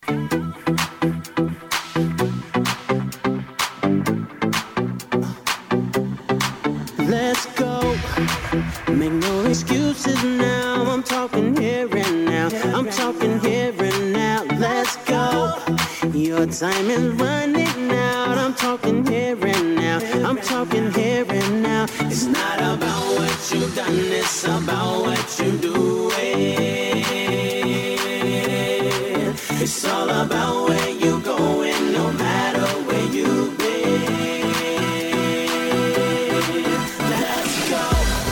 Let's go. Make no excuses now. I'm talking here and now. I'm talking here and now. Let's go. Your time is running out. I'm talking here and now. I'm talking here and now. It's not about what you've done, it's about what you do. It's all about where you're going, no matter where you've been. Let's go.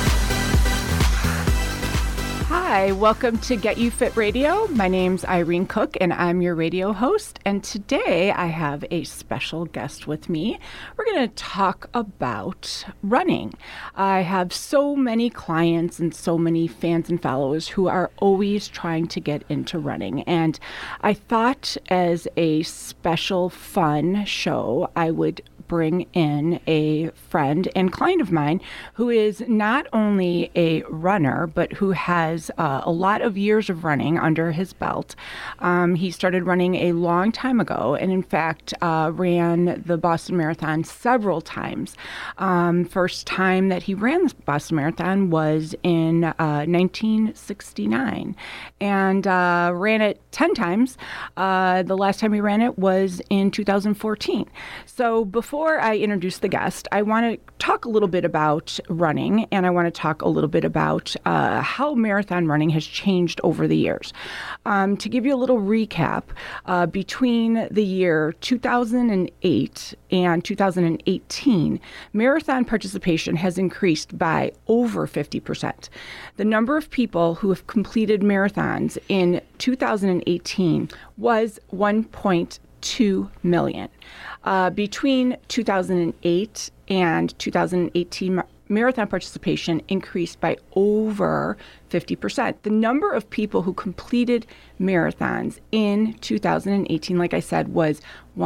Hi, welcome to Get You Fit Radio. My name's Irene Cook, and I'm your radio host. And today I have a special guest with me. We're going to talk about running. I have so many clients and so many fans and followers who are always trying to get into running. And I thought as a special fun show, I would bring in a friend and client of mine who is not only a runner, but who has a lot of years of running under his belt. He started running a long time ago and, in fact, ran the Boston Marathon several times. First time that he ran the Boston Marathon was in 1969 and ran it 10 times. The last time he ran it was in 2014. So before I introduce the guest, I want to talk a little bit about running, and I want to talk a little bit about how marathon running has changed over the years. To give you a little recap, between the year 2008 and 2018, marathon participation has increased by over 50%. The number of people who have completed marathons in 2018 was 1.2 million. Between 2008 and 2018, marathon participation increased by over 50%. The number of people who completed marathons in 2018, like I said, was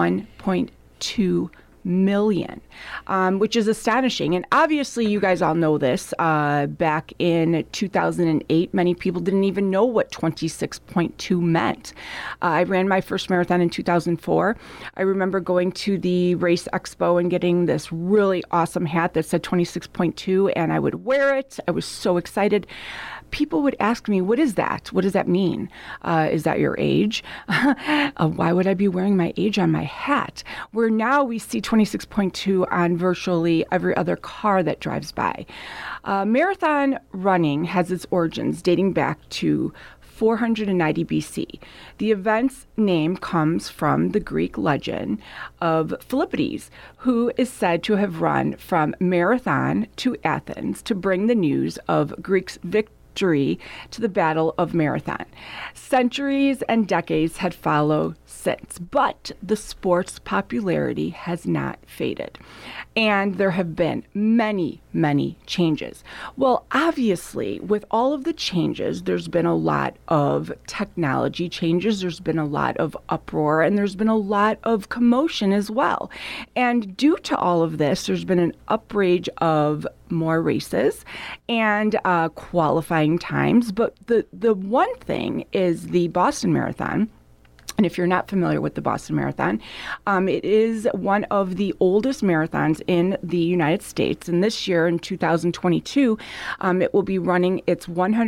1.2 million, which is astonishing. And obviously, you guys all know this. Back in 2008, many people didn't even know what 26.2 meant. I ran my first marathon in 2004. I remember going to the Race Expo and getting this really awesome hat that said 26.2, and I would wear it. I was so excited. People would ask me, what is that? What does that mean? Is that your age? Why would I be wearing my age on my hat? Where now we see 26.2 on virtually every other car that drives by. Marathon running has its origins dating back to 490 BC. The event's name comes from the Greek legend of Philippides, who is said to have run from Marathon to Athens to bring the news of Greeks' victory to the Battle of Marathon. Centuries and decades had followed since, but the sport's popularity has not faded. And there have been many, many changes. Well, obviously, with all of the changes, there's been a lot of technology changes, there's been a lot of uproar, and there's been a lot of commotion as well. And due to all of this, there's been an upgrade of more races and qualifying times. But the one thing is the Boston Marathon. And if you're not familiar with the Boston Marathon, it is one of the oldest marathons in the United States. And this year, in 2022, it will be running its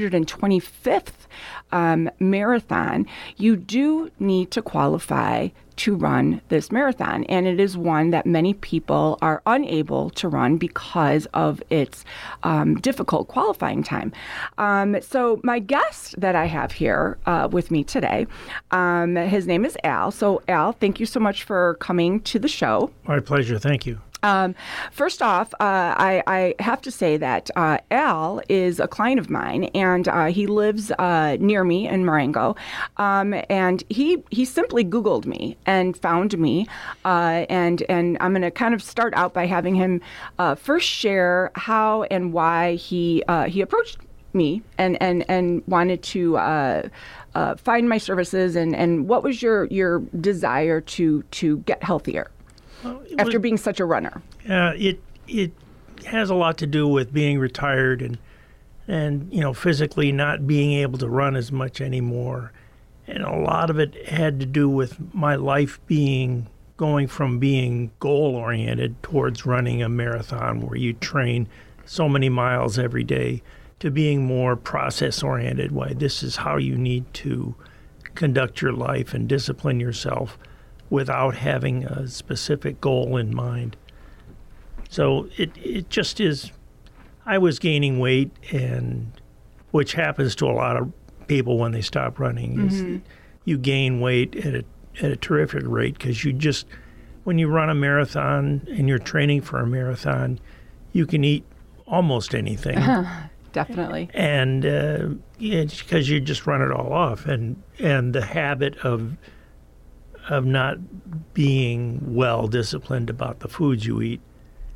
125th marathon. You do need to qualify to run this marathon, and it is one that many people are unable to run because of its difficult qualifying time. So my guest that I have here with me today, his name is Al. So Al, thank you so much for coming to the show. My pleasure. Thank you. First off, I have to say that Al is a client of mine, and he lives near me in Marengo, and he simply Googled me and found me, and I'm going to kind of start out by having him first share how and why he approached me and wanted to find my services, and what was your desire to get healthier? After being such a runner? It has a lot to do with being retired and physically not being able to run as much anymore. And a lot of it had to do with my life going from being goal-oriented towards running a marathon where you train so many miles every day to being more process-oriented. Why this is how you need to conduct your life and discipline yourself without having a specific goal in mind. So it just is. I was gaining weight, and which happens to a lot of people when they stop running. Is you gain weight at a terrific rate because when you run a marathon and you're training for a marathon, you can eat almost anything. Definitely. And it's because you just run it all off, and the habit of not being well disciplined about the foods you eat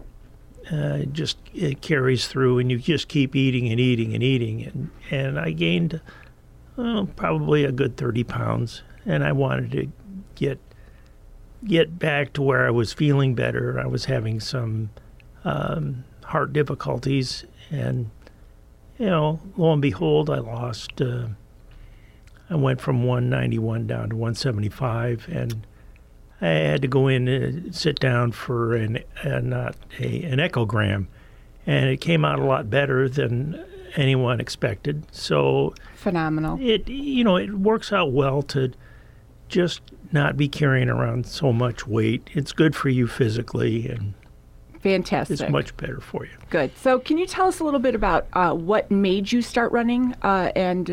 it carries through, and you just keep eating and eating and eating, and I gained probably a good 30 pounds, and I wanted to get back to where I was feeling better. I was having some heart difficulties, and lo and behold, I lost. I went from 191 down to 175, and I had to go in and sit down for an echogram, and it came out a lot better than anyone expected. So phenomenal. It works out well to just not be carrying around so much weight. It's good for you physically, and fantastic. It's much better for you. Good. So can you tell us a little bit about what made you start running and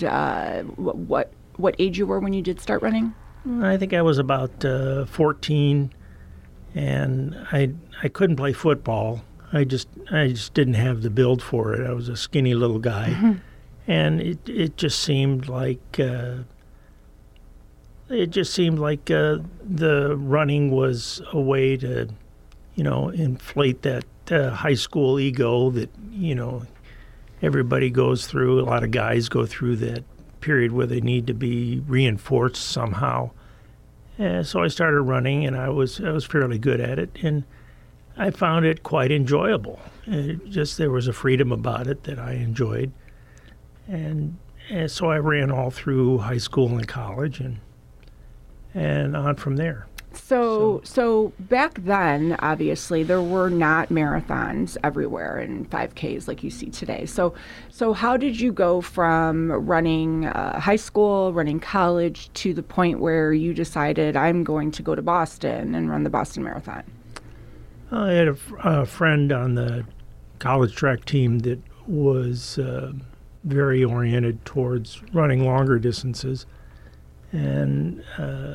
what age you were when you did start running? I think I was about 14, and I couldn't play football. I just didn't have the build for it. I was a skinny little guy, and it just seemed like the running was a way to inflate that high school ego that everybody goes through. A lot of guys go through that period where they need to be reinforced somehow. And so I started running, and I was fairly good at it, and I found it quite enjoyable. There was a freedom about it that I enjoyed, and so I ran all through high school and college, and on from there. So back then, obviously, there were not marathons everywhere and 5Ks like you see today. So how did you go from running high school, running college, to the point where you decided, I'm going to go to Boston and run the Boston Marathon? I had a friend on the college track team that was very oriented towards running longer distances, and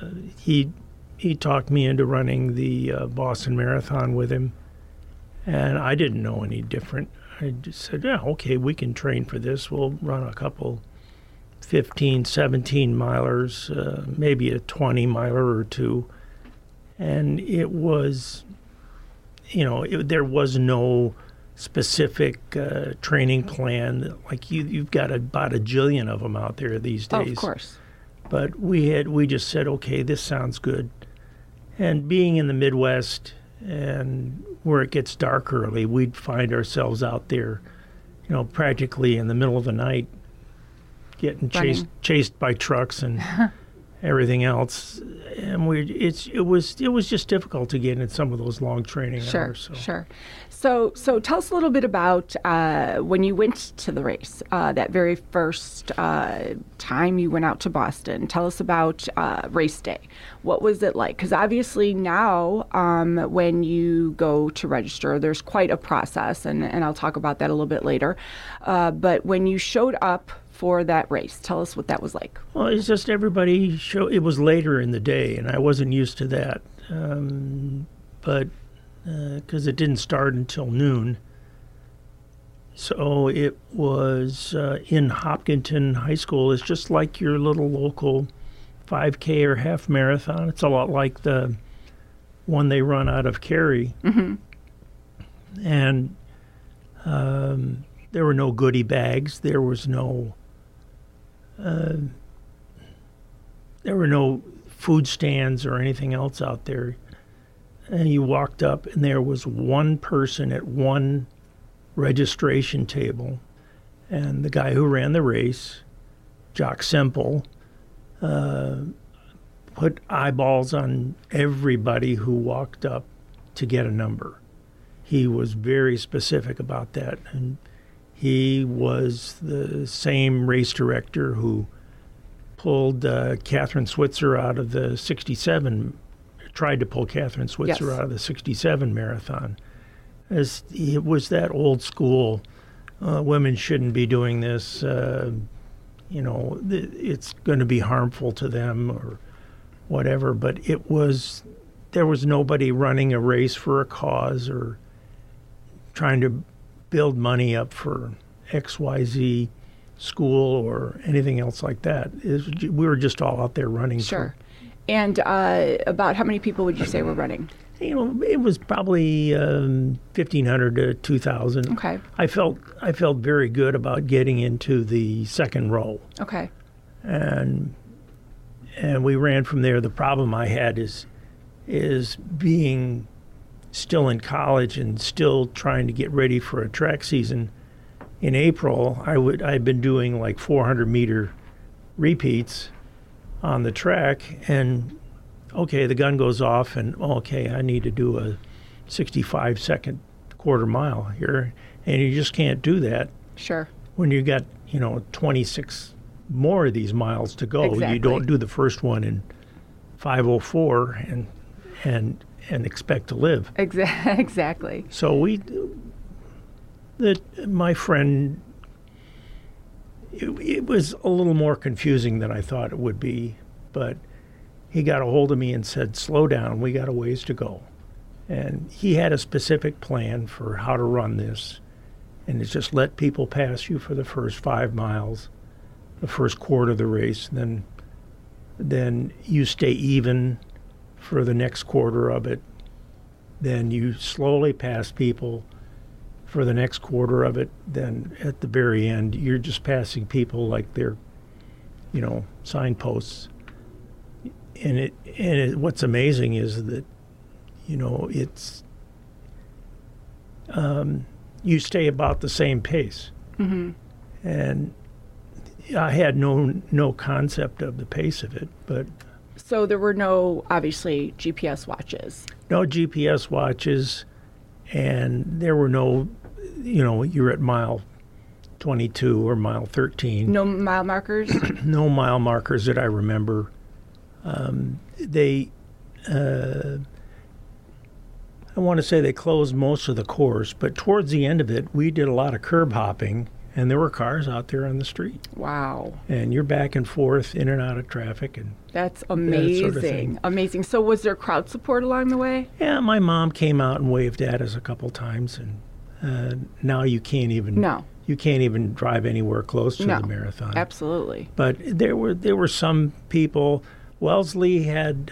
he talked me into running the Boston Marathon with him, and I didn't know any different. I just said, yeah, okay, we can train for this. We'll run a couple 15, 17 milers, maybe a 20 miler or two. And it was, there was no specific training plan. Like you've got about a jillion of them out there these days. Oh, of course. But we just said, okay, this sounds good. And being in the Midwest and where it gets dark early, we'd find ourselves out there, practically in the middle of the night, getting chased by trucks and everything else. And it was just difficult to get in some of those long training hours. Sure. So tell us a little bit about when you went to the race, that very first time you went out to Boston. Tell us about race day. What was it like? Because obviously now when you go to register, there's quite a process, and I'll talk about that a little bit later. But when you showed up for that race, tell us what that was like. Well, it's just everybody it was later in the day, and I wasn't used to that. But because it didn't start until noon. So it was in Hopkinton High School. It's just like your little local 5K or half marathon. It's a lot like the one they run out of Cary. Mm-hmm. And there were no goodie bags. There were no food stands or anything else out there. And you walked up, and there was one person at one registration table, and the guy who ran the race, Jock Semple, put eyeballs on everybody who walked up to get a number. He was very specific about that. And he was the same race director who pulled Catherine Switzer out of the 67, tried to pull Catherine Switzer out of the 67 marathon. As it was that old school, women shouldn't be doing this, it's going to be harmful to them or whatever. But there was nobody running a race for a cause or trying to build money up for XYZ school or anything else like that. We were just all out there running. Sure. And about how many people would you say were running? It was probably 1,500 to 2,000. Okay. I felt very good about getting into the second row. Okay. And we ran from there. The problem I had is being still in college and still trying to get ready for a track season. In April, I'd been doing like 400-meter repeats on the track, and okay, the gun goes off, and okay, I need to do a 65-second quarter mile here, and you just can't do that. Sure. When you got 26 more of these miles to go. Exactly. You don't do the first one in 5:04 and expect to live. Exactly. So my friend, it was a little more confusing than I thought it would be, but he got a hold of me and said, slow down, we got a ways to go. And he had a specific plan for how to run this, and it's just let people pass you for the first 5 miles, the first quarter of the race, and then you stay even for the next quarter of it. Then you slowly pass people for the next quarter of it. Then at the very end, you're just passing people like they're, signposts. And what's amazing is that, it's you stay about the same pace. Mm-hmm. And I had no concept of the pace of it, but. So there were no, obviously, GPS watches. No GPS watches, and there were no, you're at mile 22 or mile 13. No mile markers? No mile markers that I remember. I want to say they closed most of the course, but towards the end of it, we did a lot of curb hopping, and there were cars out there on the street. Wow. And you're back and forth, in and out of traffic. And that's amazing. That sort of thing. Amazing. So was there crowd support along the way? Yeah, my mom came out and waved at us a couple times, and now you can't even. No. You can't even drive anywhere close to the marathon. Absolutely. But there were some people. Wellesley had.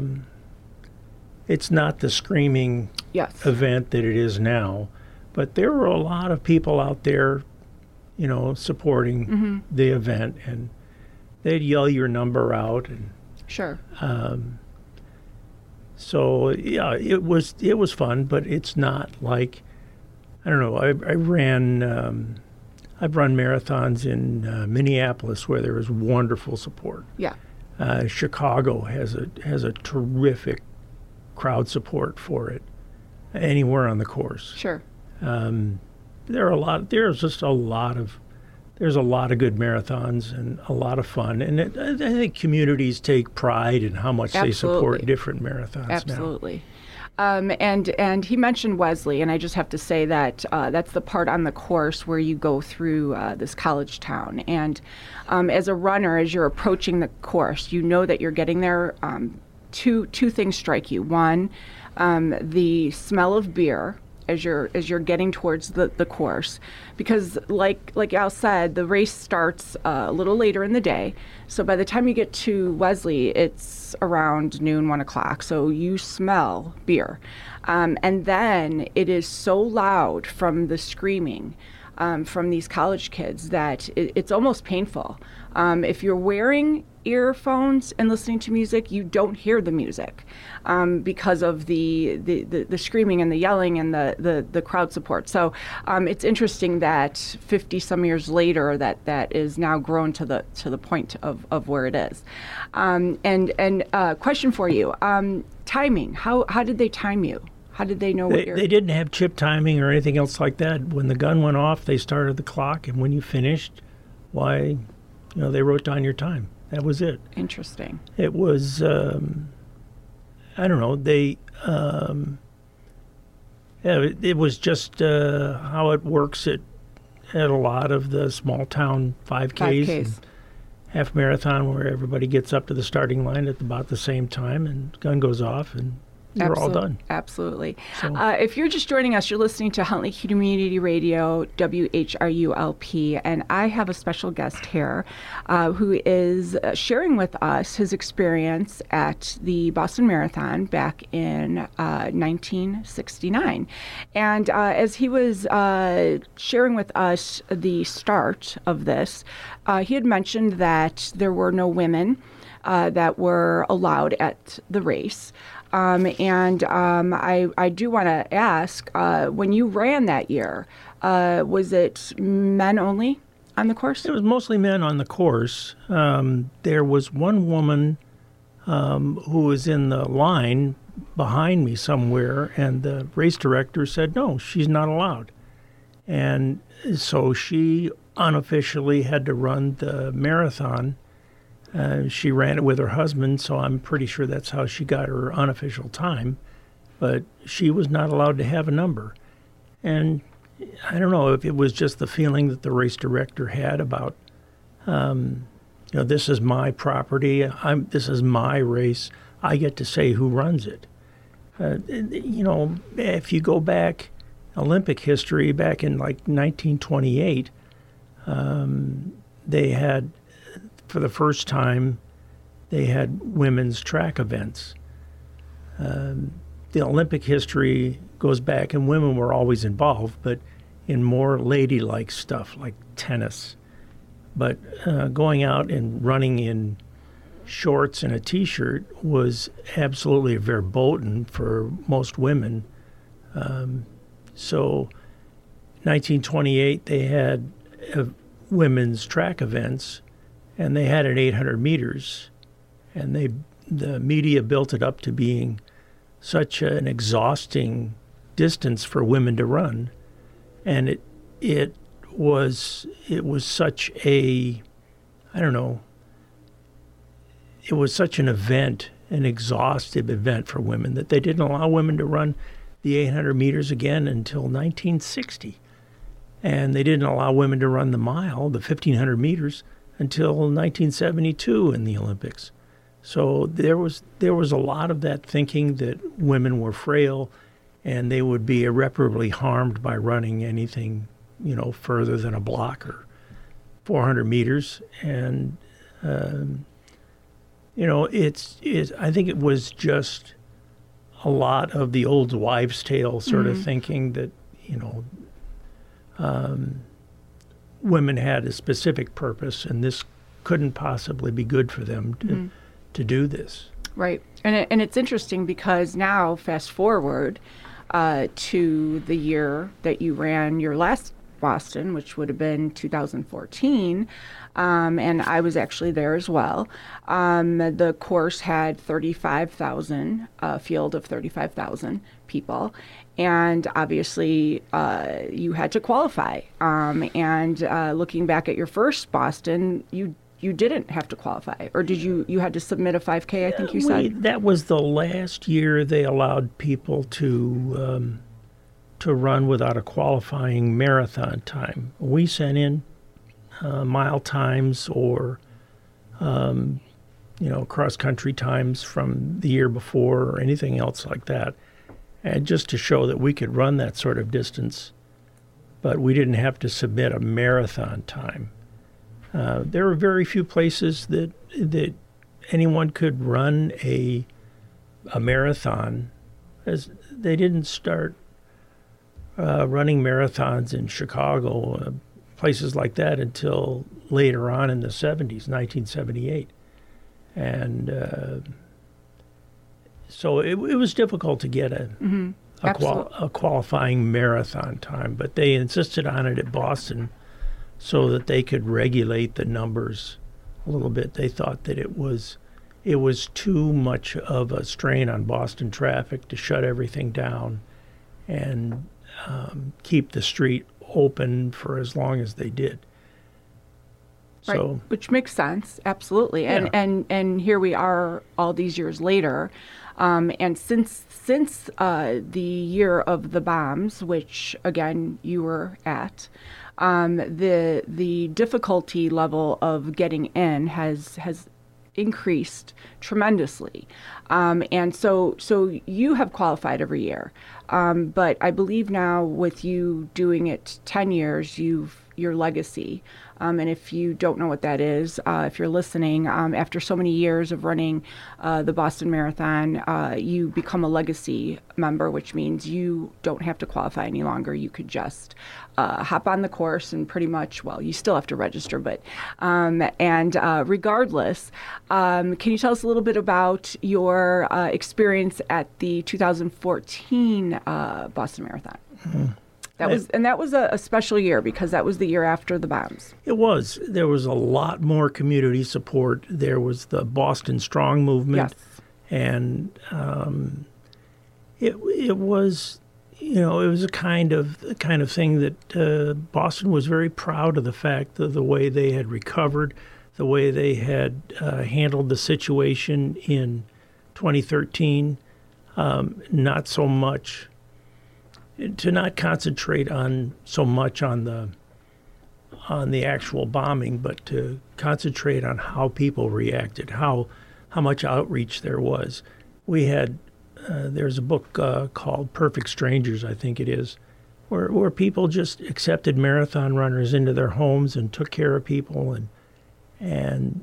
It's not the screaming event that it is now, but there were a lot of people out there, supporting the event, and they'd yell your number out. And sure. So yeah, it was fun, but it's not like, I don't know. I've run marathons in Minneapolis where there is wonderful support. Yeah. Chicago has a terrific crowd support for it. Anywhere on the course. Sure. There's a lot of good marathons and a lot of fun, and I think communities take pride in how much they support different marathons. Absolutely. And he mentioned Wellesley, and I just have to say that that's the part on the course where you go through this college town. And as a runner, as you're approaching the course, you know that you're getting there. Two things strike you. One, the smell of beer as you're getting towards the course, because like Al said, the race starts a little later in the day. So by the time you get to Wellesley, it's around noon, 1 o'clock. So you smell beer, and then it is so loud from the screaming from these college kids that it's almost painful. If you're wearing earphones and listening to music, you don't hear the music because of the screaming and the yelling and the crowd support. So it's interesting that 50 some years later that is now grown to the point of where it is. And question for you, timing. How did they time you? How did they know what they didn't have chip timing or anything else like that. When the gun went off, they started the clock, and when you finished, they wrote down your time. That was it. Interesting. It was, I don't know, it was just how it works at a lot of the small town 5Ks. And half marathon, where everybody gets up to the starting line at about the same time, and gun goes off, and you're all done. Absolutely. So, if you're just joining us, you're listening to Huntley Community Radio, WHRULP, and I have a special guest here who is sharing with us his experience at the Boston Marathon back in 1969. And as he was sharing with us the start of this, he had mentioned that there were no women that were allowed at the race. I do want to ask, when you ran that year, was it men only on the course? It was mostly men on the course. There was one woman who was in the line behind me somewhere, and the race director said, no, she's not allowed. And so she unofficially had to run the marathon. She ran it with her husband, so I'm pretty sure that's how she got her unofficial time. But she was not allowed to have a number. And I don't know if it was just the feeling that the race director had about, this is my property, this is my race, I get to say who runs it. If you go back, Olympic history, back in like 1928, they had, for the first time, they had women's track events. The Olympic history goes back, and women were always involved, but in more ladylike stuff like tennis. But going out and running in shorts and a T-shirt was absolutely verboten for most women. So 1928, they had women's track events, and they had it 800 meters, and the media built it up to being such an exhausting distance for women to run, and it was such a, I don't know, it was such an event, an exhaustive event for women, that they didn't allow women to run the 800 meters again until 1960, and they didn't allow women to run the mile, the 1,500 meters, until 1972 in the Olympics. So there was a lot of that thinking that women were frail and they would be irreparably harmed by running anything, further than a block or 400 meters. And, I think it was just a lot of the old wives' tale sort of thinking that, women had a specific purpose, and this couldn't possibly be good for them to do this. Right. And it's interesting because now, fast forward to the year that you ran your last Boston, which would have been 2014, and I was actually there as well. The course had 35,000, a field of 35,000 people, and obviously you had to qualify. And looking back at your first Boston, you didn't have to qualify, or did you had to submit a 5K, I think you said? That was the last year they allowed people to run without a qualifying marathon time. We sent in mile times or cross-country times from the year before or anything else like that, and just to show that we could run that sort of distance, but we didn't have to submit a marathon time. There were very few places that anyone could run a marathon, as they didn't start running marathons in Chicago, places like that, until later on in the 70s, 1978. And so it was difficult to get a qualifying marathon time, but they insisted on it at Boston so that they could regulate the numbers a little bit. They thought that it was too much of a strain on Boston traffic to shut everything down and keep the street open for as long as they did. Right, So, which makes sense, absolutely. Yeah. And here we are all these years later. And since the year of the bombs, which again you were at, the difficulty level of getting in has increased tremendously. And so you have qualified every year. But I believe now with you doing it 10 years, your legacy. And if you don't know what that is, if you're listening, after so many years of running the Boston Marathon, you become a legacy member, which means you don't have to qualify any longer. You could just hop on the course and pretty much, well, you still have to register, but regardless, can you tell us a little bit about your experience at the 2014 Boston Marathon? Mm-hmm. That was a special year because that was the year after the bombs. it was. There was a lot more community support. There was the Boston Strong movement. Yes. And it was, it was a kind of thing that Boston was very proud of the fact of the way they had recovered, the way they had handled the situation in 2013. Not so much to not concentrate so much on the actual bombing, but to concentrate on how people reacted, how much outreach there was. We had there's a book called Perfect Strangers, I think it is, where people just accepted marathon runners into their homes and took care of people, and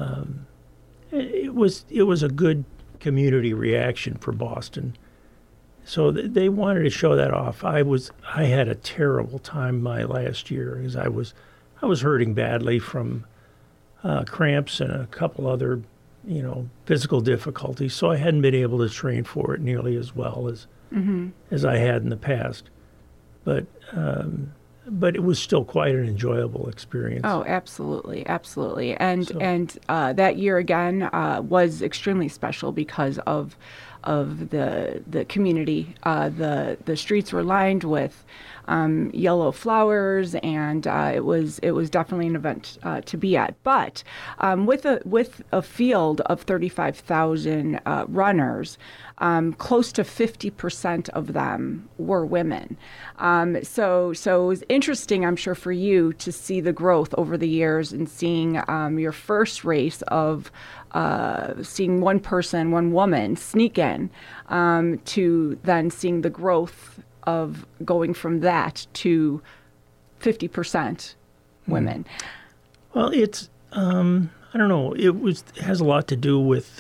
it was a good community reaction for Boston. So they wanted to show that off. I had a terrible time my last year because I was hurting badly from cramps and a couple other, physical difficulties. So I hadn't been able to train for it nearly as well as I had in the past. But it was still quite an enjoyable experience. Oh, absolutely, absolutely. And that year again was extremely special because of the community. The streets were lined with yellow flowers, and it was definitely an event to be at. But with a field of 35,000 runners, close to 50% of them were women. So it was interesting, I'm sure, for you to see the growth over the years and seeing your first race of seeing one woman sneak in, to then seeing the growth of going from that to 50% women. Well, it's I don't know. It has a lot to do with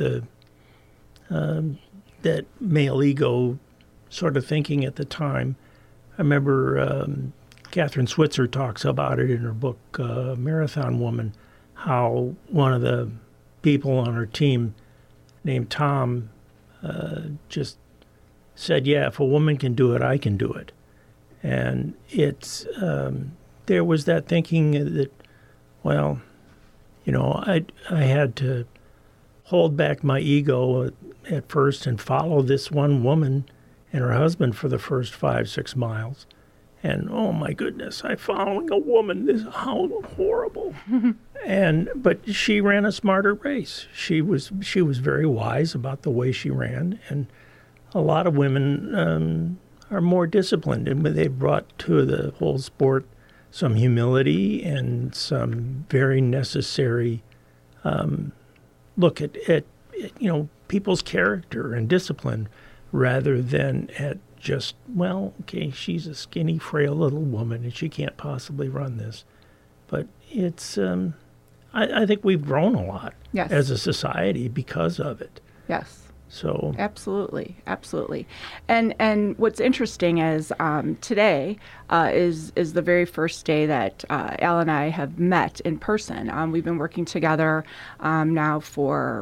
that male ego sort of thinking at the time. I remember Catherine Switzer talks about it in her book Marathon Woman, how one of the people on her team named Tom just said, yeah, if a woman can do it, I can do it. And it's there was that thinking that, well, I had to hold back my ego at first and follow this one woman and her husband for the first 5-6 miles. And oh my goodness, I'm following a woman. How horrible! But she ran a smarter race. She was very wise about the way she ran, and a lot of women are more disciplined, and they've brought to the whole sport some humility and some very necessary look at people's character and discipline, rather than at just, well, okay, she's a skinny, frail little woman and she can't possibly run this. But it's, I think we've grown a lot as a society because of it. Yes. So absolutely. And what's interesting is today is the very first day that Al and I have met in person. We've been working together now for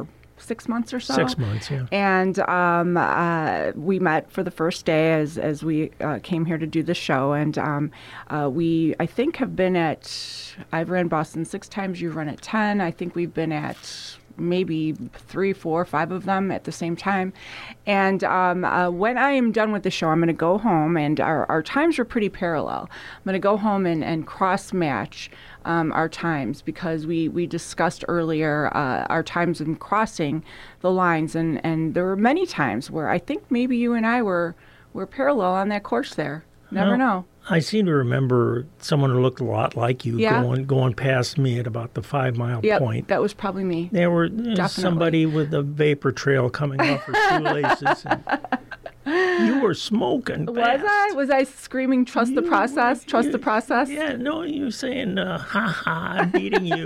6 months or so. 6 months, yeah. And we met for the first day as we came here to do the show. And we, I think, I've ran Boston 6 times. You've run it 10. I think we've been at maybe 3, 4, 5 of them at the same time. And when I am done with the show, I'm going to go home, and our times are pretty parallel. I'm going to go home and cross-match our times, because we discussed earlier our times in crossing the lines, and there were many times where I think maybe you and I were parallel on that course there. Never know. I seem to remember someone who looked a lot like you Yeah. going past me at about the 5 mile Yep, point. that was probably me. There was somebody with a vapor trail coming off her shoelaces. And you were smoking fast. Was I screaming, trust the process, trust the process? Yeah, no, you were saying, ha ha, I'm beating you.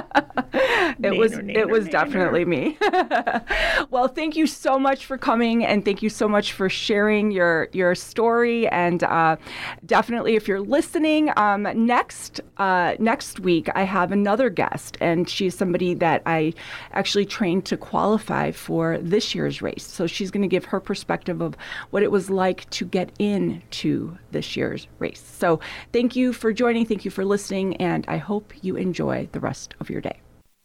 It was definitely me. Well, thank you so much for coming, and thank you so much for sharing your story. And definitely, if you're listening, next week I have another guest, and she's somebody that I actually trained to qualify for this year's race. So she's going to give her perspective of what it was like to get into this year's race. So thank you for joining, thank you for listening, and I hope you enjoy the rest of your day.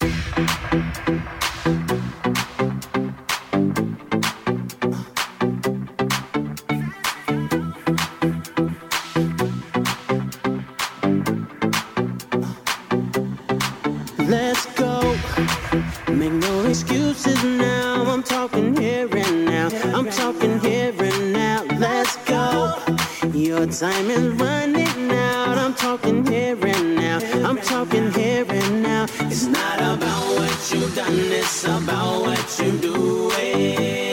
Let's go. Make no excuses now. I'm talking here and now. I'm talking here and now. Let's go. Your time is running out. I'm talking here and now. I'm talking here and now. It's not about what you've done, it's about what you're doing.